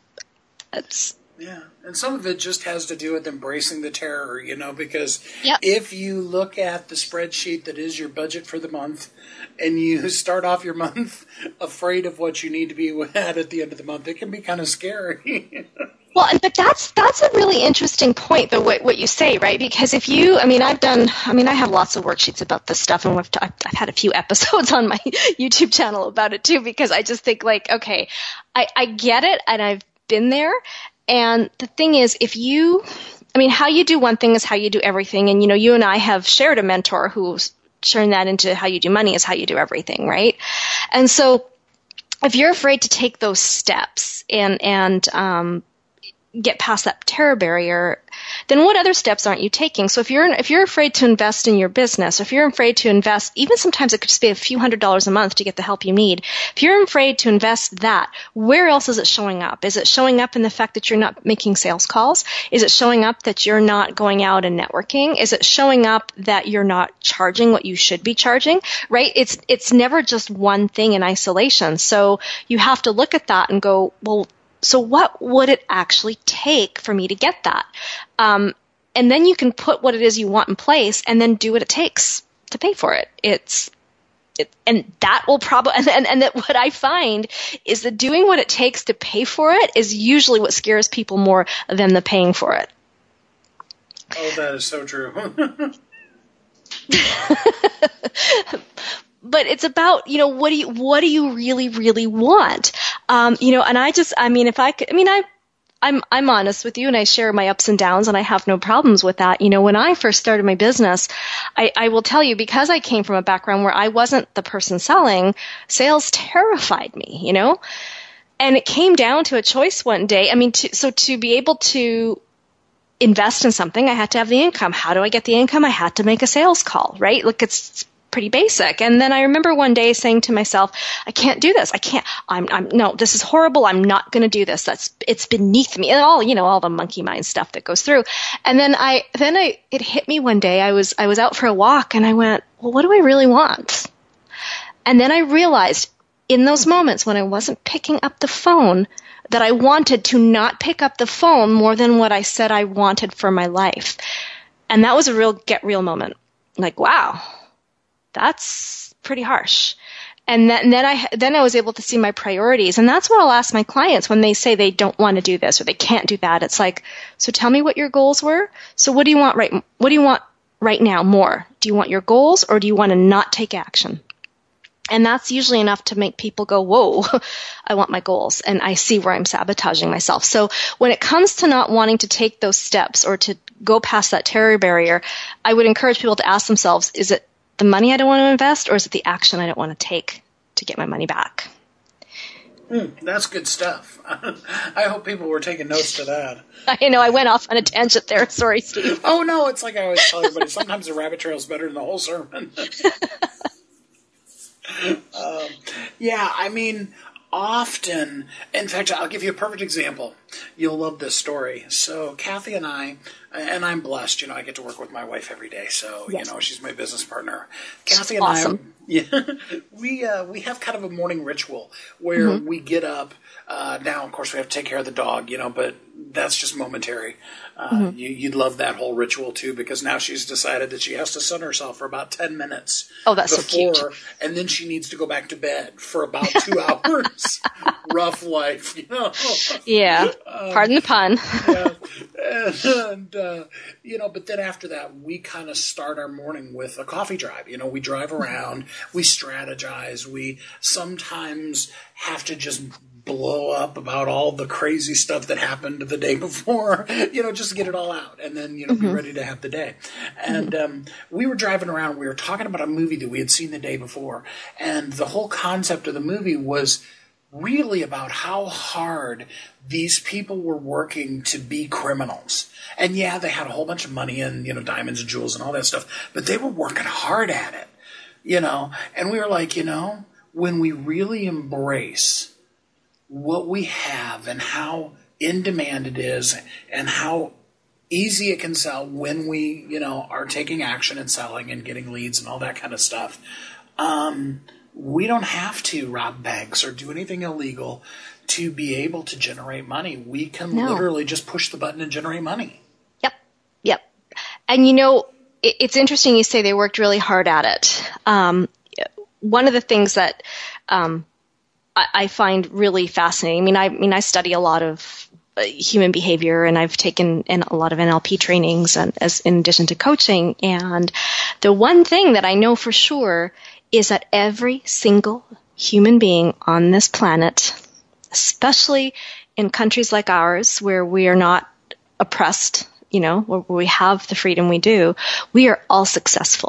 It's, yeah, and some of it just has to do with embracing the terror, you know, because yep. if you look at the spreadsheet that is your budget for the month, and you start off your month afraid of what you need to be at at the end of the month, it can be kind of scary. Well, but that's that's a really interesting point, though, what, what you say, right? Because if you, I mean, I've done, I mean, I have lots of worksheets about this stuff, and we've, I've, I've had a few episodes on my YouTube channel about it, too, because I just think, like, okay, I, I get it, and I've been there, and the thing is, if you, I mean, how you do one thing is how you do everything, and, you know, you and I have shared a mentor who's turned that into how you do money is how you do everything, right? And so if you're afraid to take those steps and, and, um, get past that terror barrier, then what other steps aren't you taking? So if you're if you're afraid to invest in your business, if you're afraid to invest, even sometimes it could just be a few hundred dollars a month to get the help you need. If you're afraid to invest that, where else is it showing up? Is it showing up in the fact that you're not making sales calls? Is it showing up that you're not going out and networking? Is it showing up that you're not charging what you should be charging? Right? It's it's never just one thing in isolation. So you have to look at that and go, well, so what would it actually take for me to get that? Um, and then you can put what it is you want in place and then do what it takes to pay for it. It's, it, and that will probably, and, and, and that what I find is that doing what it takes to pay for it is usually what scares people more than the paying for it. Oh, that is so true. But it's about, you know, what do you, what do you really, really want? Um, you know, and I just, I mean, if I could, I mean, I, I'm, I'm honest with you and I share my ups and downs and I have no problems with that. You know, when I first started my business, I, I will tell you, because I came from a background where I wasn't the person selling, sales terrified me, you know, and it came down to a choice one day. I mean, to, so to be able to invest in something, I had to have the income. How do I get the income? I had to make a sales call, right? Look, it's pretty basic. And then I remember one day saying to myself, I can't do this. I can't, I'm, I'm, no, this is horrible. I'm not going to do this. That's, it's beneath me. And all, you know, all the monkey mind stuff that goes through. And then I, then I, it hit me one day. I was, I was out for a walk and I went, well, what do I really want? And then I realized in those moments when I wasn't picking up the phone that I wanted to not pick up the phone more than what I said I wanted for my life. And that was a real get real moment. Like, wow. That's pretty harsh. And, that, and then I then I was able to see my priorities. And that's what I'll ask my clients when they say they don't want to do this or they can't do that. It's like, so tell me what your goals were. So what do you want right what do you want right now more? Do you want your goals or do you want to not take action? And that's usually enough to make people go, whoa, I want my goals. And I see where I'm sabotaging myself. So when it comes to not wanting to take those steps or to go past that terror barrier, I would encourage people to ask themselves, is it the money I don't want to invest, or is it the action I don't want to take to get my money back? Mm, that's good stuff. I hope people were taking notes to that. I know, I went off on a tangent there. Sorry, Steve. Oh, no, it's like I always tell everybody, sometimes the rabbit trail is better than the whole sermon. um, yeah, I mean, often, in fact, I'll give you a perfect example. You'll love this story. So Kathy and I, and I'm blessed, you know, I get to work with my wife every day. So, yes. You know, she's my business partner. Kathy and awesome. I, yeah, we, uh, we have kind of a morning ritual where mm-hmm. we get up. Uh, now, of course, we have to take care of the dog, you know, but that's just momentary. Uh, mm-hmm. you, you'd love that whole ritual, too, because now she's decided that she has to sun herself for about ten minutes. Oh, that's before, so cute. And then she needs to go back to bed for about two hours. Rough life, you know. Yeah, um, pardon the pun. Yeah. And, uh, you know, but then after that, we kind of start our morning with a coffee drive. You know, we drive around, we strategize, we sometimes have to just blow up about all the crazy stuff that happened the day before, you know, just to get it all out and then, you know, mm-hmm. be ready to have the day. And um, we were driving around, we were talking about a movie that we had seen the day before. And the whole concept of the movie was really about how hard these people were working to be criminals. And yeah, they had a whole bunch of money and, you know, diamonds and jewels and all that stuff, but they were working hard at it, you know. And we were like, you know, when we really embrace what we have and how in demand it is and how easy it can sell when we, you know, are taking action and selling and getting leads and all that kind of stuff, um, we don't have to rob banks or do anything illegal to be able to generate money. We can no. literally just push the button and generate money. Yep, yep. And, you know, it, it's interesting you say they worked really hard at it. Um, one of the things that um, I, I find really fascinating, I mean, I, I mean, I study a lot of uh, human behavior, and I've taken in a lot of N L P trainings and as in addition to coaching. And the one thing that I know for sure is that every single human being on this planet, especially in countries like ours where we are not oppressed, you know, where we have the freedom we do, we are all successful.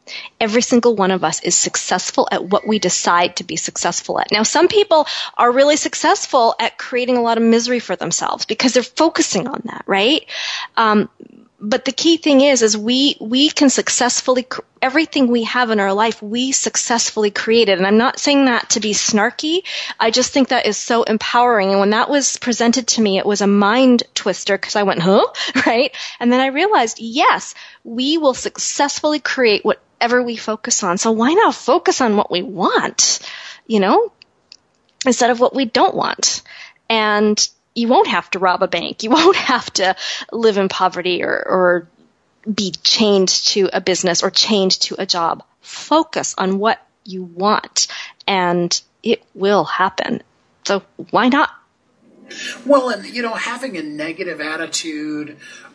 Every single one of us is successful at what we decide to be successful at. Now, some people are really successful at creating a lot of misery for themselves because they're focusing on that, right? Um, but the key thing is, is we, we can successfully, everything we have in our life, we successfully created. And I'm not saying that to be snarky. I just think that is so empowering. And when that was presented to me, it was a mind twister because I went, huh? Right? And then I realized, yes, we will successfully create whatever we focus on. So why not focus on what we want, you know, instead of what we don't want? And you won't have to rob a bank. You won't have to live in poverty or, or be chained to a business or chained to a job. Focus on what you want, and it will happen. So why not? Well, and, you know, having a negative attitude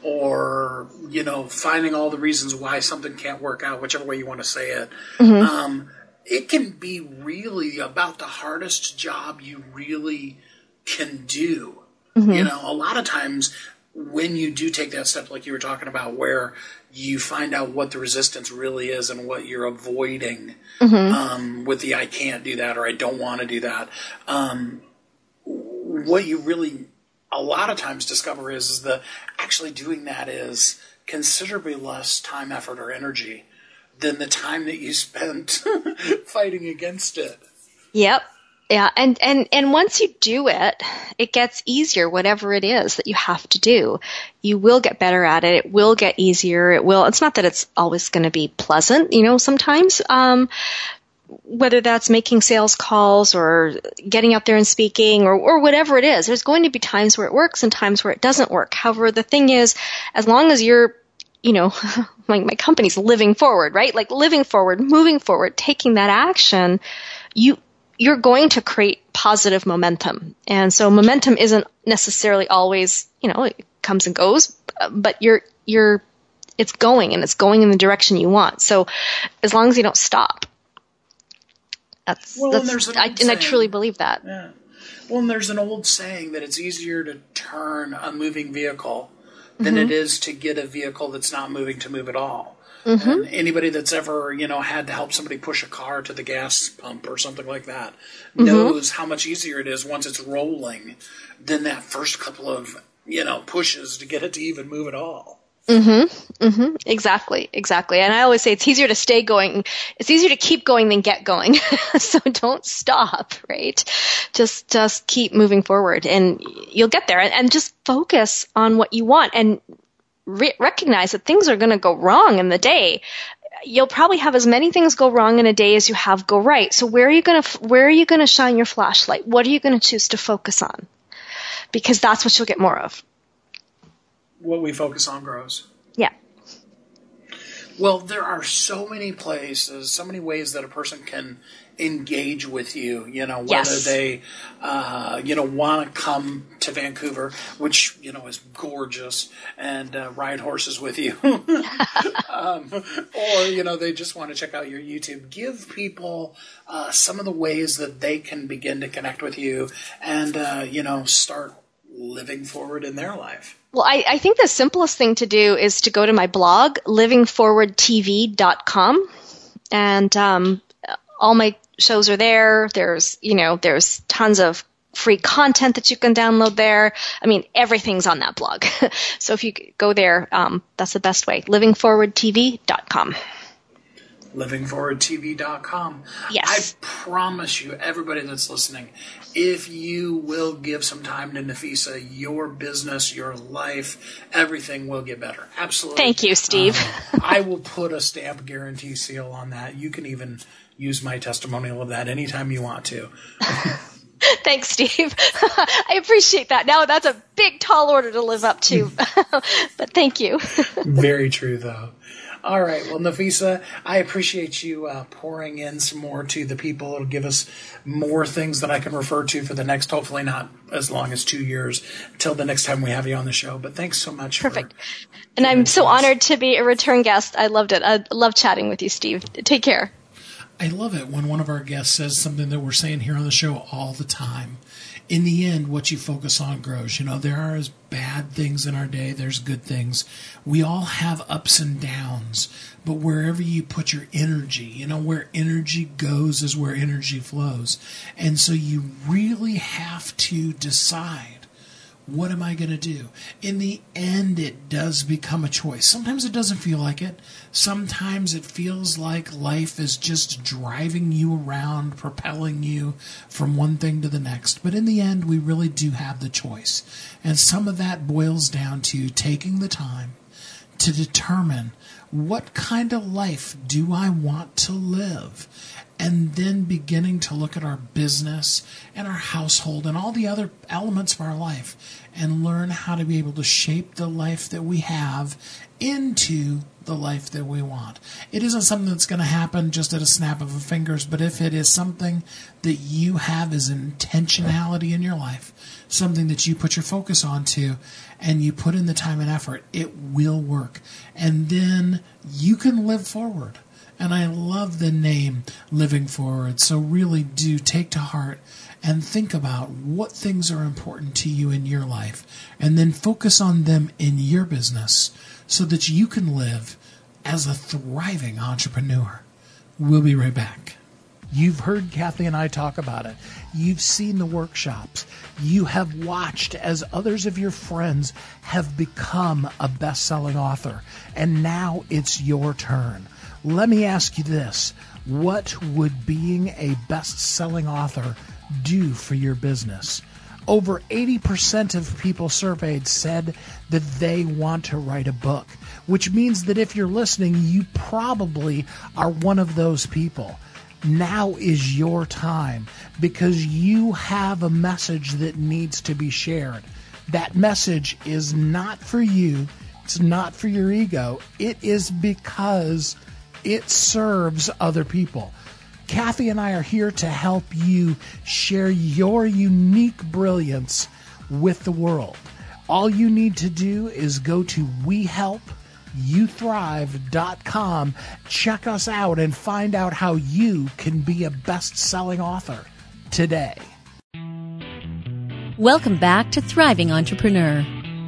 or, you know, finding all the reasons why something can't work out, whichever way you want to say it, mm-hmm. um, it can be really about the hardest job you really can do. Mm-hmm. You know, a lot of times when you do take that step, like you were talking about, where you find out what the resistance really is and what you're avoiding mm-hmm. um, with the I can't do that or I don't want to do that, um, what you really a lot of times discover is, is that actually doing that is considerably less time, effort, or energy than the time that you spent fighting against it. Yep. Yeah, and, and, and once you do it, it gets easier, whatever it is that you have to do. You will get better at it. It will get easier. It will, it's not that it's always going to be pleasant, you know, sometimes, um, whether that's making sales calls or getting out there and speaking or, or whatever it is, there's going to be times where it works and times where it doesn't work. However, the thing is, as long as you're, you know, like my company's living forward, right? Like living forward, moving forward, taking that action, you, you're going to create positive momentum. And so momentum isn't necessarily always, you know, it comes and goes, but you're, you're, it's going and it's going in the direction you want. So as long as you don't stop, that's, well, that's, and, there's an I, old and saying, I truly believe that. Yeah. Well, and there's an old saying that it's easier to turn a moving vehicle than mm-hmm. it is to get a vehicle that's not moving to move at all. Mm-hmm. And anybody that's ever, you know, had to help somebody push a car to the gas pump or something like that mm-hmm. knows how much easier it is once it's rolling than that first couple of, you know, pushes to get it to even move at all. Mm-hmm. Mm-hmm. Exactly. Exactly. And I always say it's easier to stay going. It's easier to keep going than get going. So don't stop, right? Just, just keep moving forward and you'll get there, and, and just focus on what you want and re- recognize that things are going to go wrong in the day. You'll probably have as many things go wrong in a day as you have go right. So where are you going to, where are you going to shine your flashlight? What are you going to choose to focus on? Because that's what you'll get more of. What we focus on grows. Yeah. Well, there are so many places, so many ways that a person can engage with you, you know, whether yes. they, uh, you know, want to come to Vancouver, which, you know, is gorgeous, and uh, ride horses with you. um, or, you know, they just want to check out your YouTube. Give people uh, some of the ways that they can begin to connect with you and, uh, you know, start living forward in their life. Well, I, I think the simplest thing to do is to go to my blog, living forward t v dot com, and um, all my shows are there. There's, you know, there's tons of free content that you can download there. I mean, everything's on that blog. So if you go there, um, that's the best way, living forward t v dot com. living forward t v dot com. Yes. I promise you, everybody that's listening, if you will give some time to Nafisa, your business, your life, everything will get better. Absolutely. Thank you, Steve. Um, I will put a stamp guarantee seal on that. You can even use my testimonial of that anytime you want to. Thanks, Steve. I appreciate that. Now that's a big, tall order to live up to. But thank you. Very true, though. All right. Well, Nafisa, I appreciate you uh, pouring in some more to the people. It'll give us more things that I can refer to for the next, hopefully not as long as two years, until the next time we have you on the show. But thanks so much. Perfect. For and I'm so honored to be a return guest. I loved it. I love chatting with you, Steve. Take care. I love it when one of our guests says something that we're saying here on the show all the time. In the end, what you focus on grows. You know, there are bad things in our day. There's good things. We all have ups and downs. But wherever you put your energy, you know, where energy goes is where energy flows. And so you really have to decide, what am I going to do? In the end, it does become a choice. Sometimes it doesn't feel like it. Sometimes it feels like life is just driving you around, propelling you from one thing to the next. But in the end, we really do have the choice. And some of that boils down to taking the time to determine, what kind of life do I want to live? And then beginning to look at our business and our household and all the other elements of our life and learn how to be able to shape the life that we have into the life that we want. It isn't something that's going to happen just at a snap of the fingers, but if it is something that you have as intentionality in your life, something that you put your focus onto and you put in the time and effort, it will work. And then you can live forward. And I love the name Living Forward. So really do take to heart and think about what things are important to you in your life. And then focus on them in your business so that you can live as a thriving entrepreneur. We'll be right back. You've heard Kathy and I talk about it. You've seen the workshops. You have watched as others of your friends have become a best-selling author. And now it's your turn. Let me ask you this. What would being a best-selling author do for your business? Over eighty percent of people surveyed said that they want to write a book, which means that if you're listening, you probably are one of those people. Now is your time because you have a message that needs to be shared. That message is not for you. It's not for your ego. It is because it serves other people. Kathy and I are here to help you share your unique brilliance with the world. All you need to do is go to we help you thrive dot com, check us out, and find out how you can be a best-selling author today. Welcome back to Thriving Entrepreneur.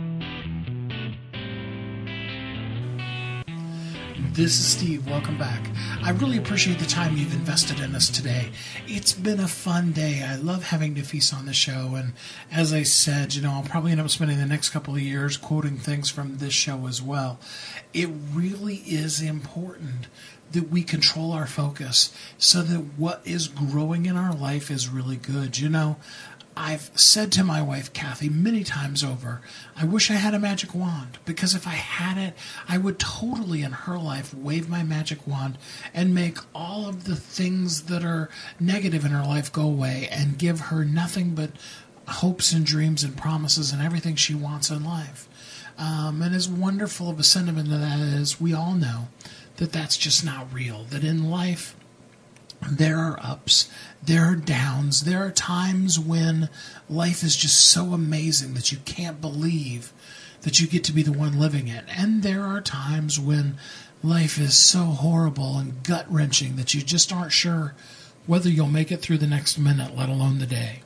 This is Steve. Welcome back. I really appreciate the time you've invested in us today. It's been a fun day. I love having Nafisa on the show. And as I said, you know, I'll probably end up spending the next couple of years quoting things from this show as well. It really is important that we control our focus so that what is growing in our life is really good. You know, I've said to my wife, Kathy, many times over, I wish I had a magic wand, because if I had it, I would totally in her life wave my magic wand and make all of the things that are negative in her life go away and give her nothing but hopes and dreams and promises and everything she wants in life. Um, and as wonderful of a sentiment as that is, we all know that that's just not real, that in life there are ups, there are downs, there are times when life is just so amazing that you can't believe that you get to be the one living it. And there are times when life is so horrible and gut-wrenching that you just aren't sure whether you'll make it through the next minute, let alone the day.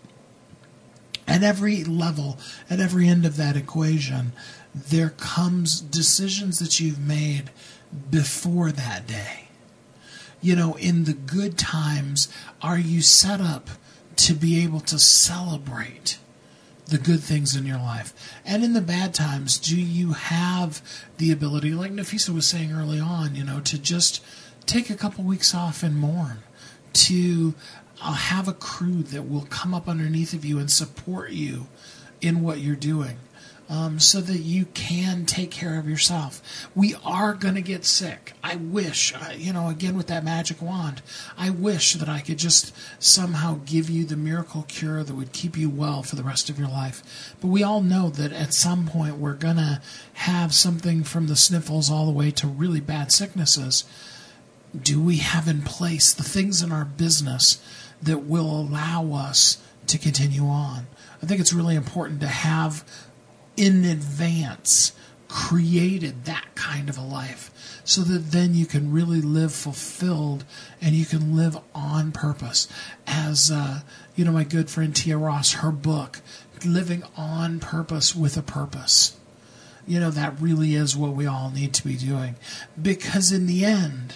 At every level, at every end of that equation, there comes decisions that you've made before that day. You know, in the good times, are you set up to be able to celebrate the good things in your life? And in the bad times, do you have the ability, like Nafisa was saying early on, you know, to just take a couple weeks off and mourn, to uh, have a crew that will come up underneath of you and support you in what you're doing? Um, so that you can take care of yourself. We are going to get sick. I wish, uh, you know, again with that magic wand, I wish that I could just somehow give you the miracle cure that would keep you well for the rest of your life. But we all know that at some point we're going to have something from the sniffles all the way to really bad sicknesses. Do we have in place the things in our business that will allow us to continue on? I think it's really important to have in advance created that kind of a life so that then you can really live fulfilled and you can live on purpose. As, uh, you know, my good friend Tia Ross, her book, Living on Purpose with a Purpose. You know, that really is what we all need to be doing. Because in the end,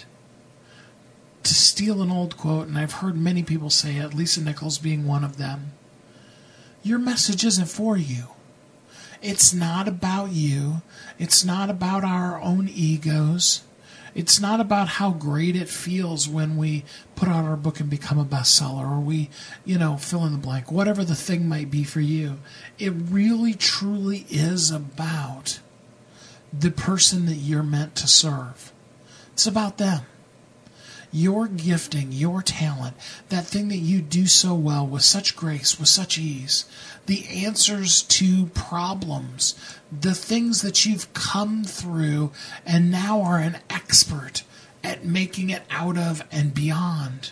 to steal an old quote, and I've heard many people say it, Lisa Nichols being one of them, your message isn't for you. It's not about you. It's not about our own egos. It's not about how great it feels when we put out our book and become a bestseller, or we, you know, fill in the blank, whatever the thing might be for you. It really, truly is about the person that you're meant to serve. It's about them. Your gifting, your talent, that thing that you do so well with such grace, with such ease, the answers to problems, the things that you've come through and now are an expert at making it out of and beyond.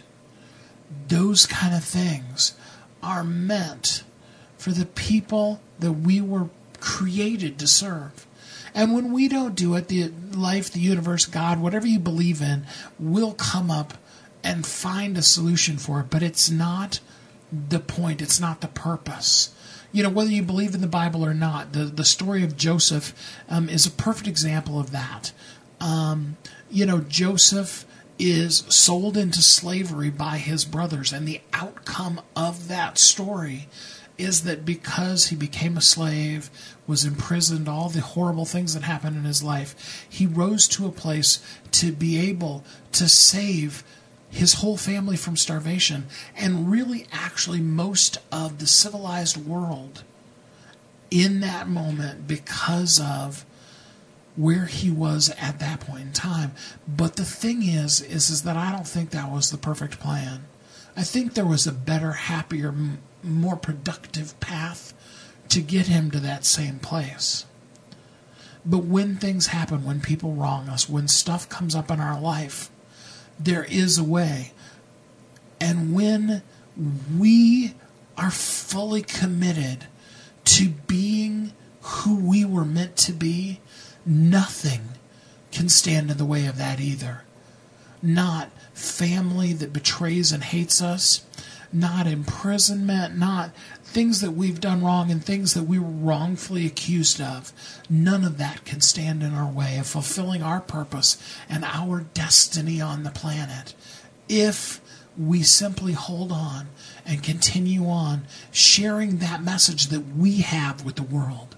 Those kind of things are meant for the people that we were created to serve. And when we don't do it, the life, the universe, God, whatever you believe in, will come up and find a solution for it. But it's not the point. It's not the purpose. You know, whether you believe in the Bible or not, the, the story of Joseph um, is a perfect example of that. Um, you know, Joseph is sold into slavery by his brothers, and the outcome of that story is that because he became a slave, was imprisoned, all the horrible things that happened in his life, he rose to a place to be able to save his whole family from starvation, and really actually most of the civilized world in that moment because of where he was at that point in time. But the thing is, is, is that I don't think that was the perfect plan. I think there was a better, happier, m- more productive path to get him to that same place. But when things happen, when people wrong us, when stuff comes up in our life, there is a way. And when we are fully committed to being who we were meant to be, nothing can stand in the way of that either. Not family that betrays and hates us, not imprisonment, not things that we've done wrong and things that we were wrongfully accused of. None of that can stand in our way of fulfilling our purpose and our destiny on the planet if we simply hold on and continue on sharing that message that we have with the world.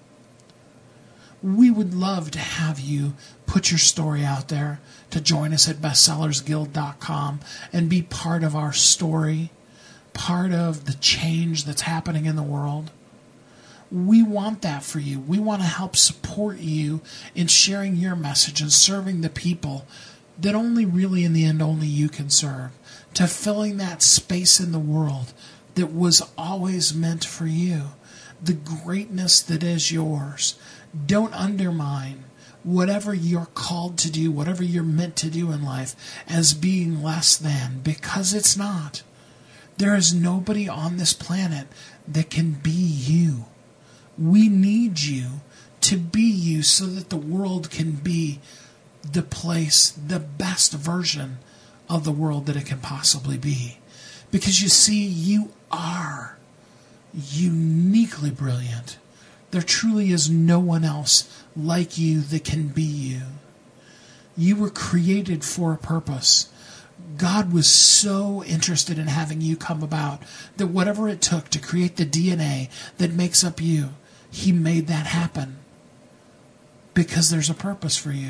We would love to have you put your story out there, to join us at bestsellers guild dot com and be part of our story, part of the change that's happening in the world. We want that for you. We want to help support you in sharing your message and serving the people that only really in the end only you can serve, to filling that space in the world that was always meant for you, the greatness that is yours. Don't undermine whatever you're called to do, whatever you're meant to do in life as being less than, because it's not. There is nobody on this planet that can be you. We need you to be you so that the world can be the place, the best version of the world that it can possibly be. Because you see, you are uniquely brilliant. There truly is no one else like you that can be you. You were created for a purpose. God was so interested in having you come about that whatever it took to create the D N A that makes up you, He made that happen because there's a purpose for you.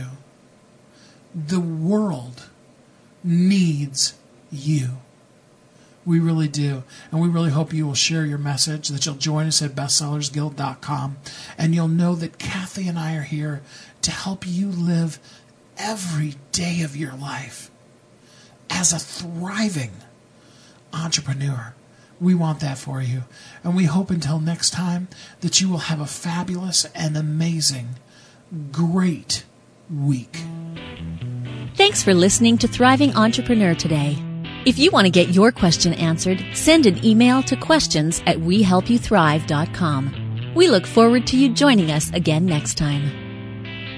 The world needs you. We really do. And we really hope you will share your message, that you'll join us at bestsellers guild dot com, and you'll know that Kathy and I are here to help you live every day of your life as a thriving entrepreneur. We want that for you. And we hope until next time that you will have a fabulous and amazing, great week. Thanks for listening to Thriving Entrepreneur today. If you want to get your question answered, send an email to questions at we help you thrive dot com. We look forward to you joining us again next time.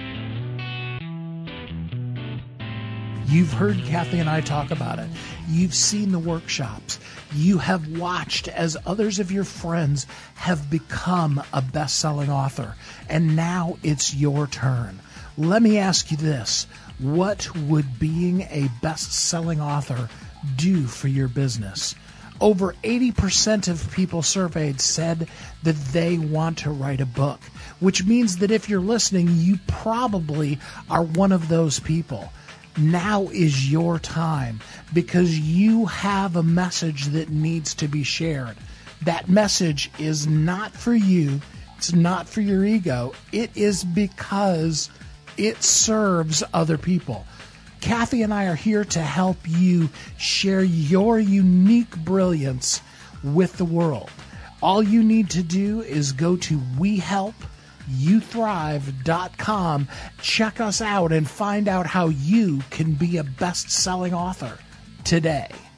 You've heard Kathy and I talk about it. You've seen the workshops. You have watched as others of your friends have become a best-selling author. And now it's your turn. Let me ask you this. What would being a best-selling author do for your business? Over eighty percent of people surveyed said that they want to write a book, which means that if you're listening, you probably are one of those people. Now is your time because you have a message that needs to be shared. That message is not for you. It's not for your ego. It is because it serves other people. Kathy and I are here to help you share your unique brilliance with the world. All you need to do is go to we help you thrive dot com, check us out, and find out how you can be a best-selling author today.